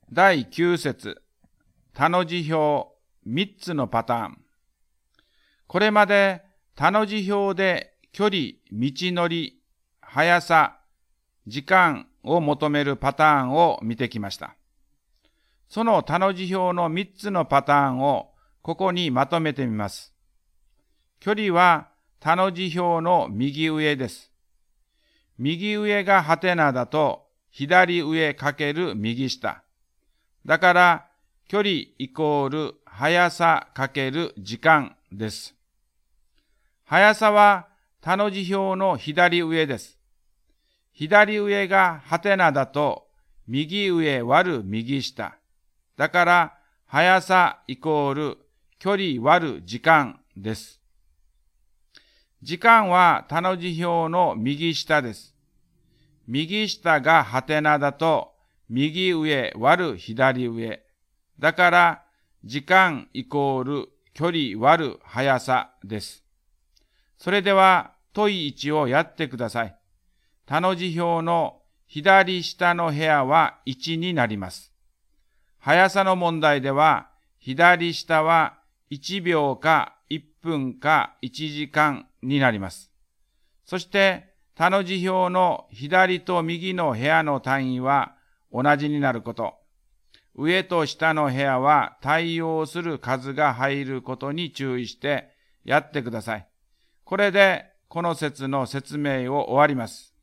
第9節、他の字表3つのパターン。これまで他の字表で距離、道のり、速さ、時間を求めるパターンを見てきました。その他の字表の3つのパターンをここにまとめてみます。距離は他の字表の右上です。右上がハテナだと左上×右下。だから距離イコール速さ×時間です。速さは他の字表の左上です。左上がハテナだと右上割る右下。だから速さイコール距離割る時間です。時間は他の字表の右下です。右下がハテナだと右上割る左上。だから時間イコール距離割る速さです。それでは問い1をやってください。他の字表の左下の部屋は1になります。速さの問題では左下は1秒か1分か1時間になります。そして他の字表の左と右の部屋の単位は同じになること。上と下の部屋は対応する数が入ることに注意してやってください。これでこの節の説明を終わります。